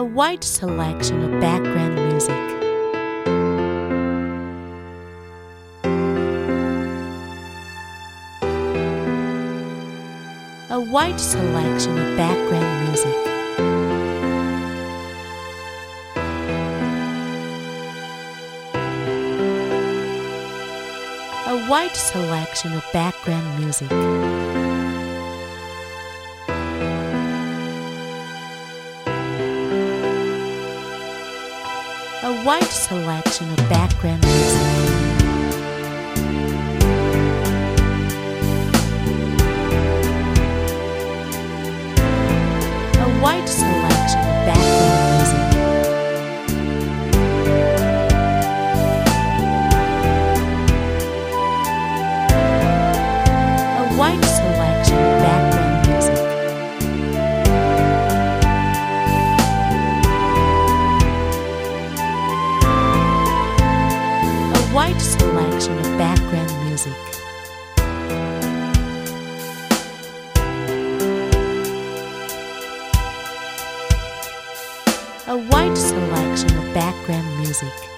A wide selection of background music. A wide selection of background music. A wide selection of background music. A wide selection of background music. A wide selection of background music. A wide selection of background music. A wide selection of background music. A wide selection of background music.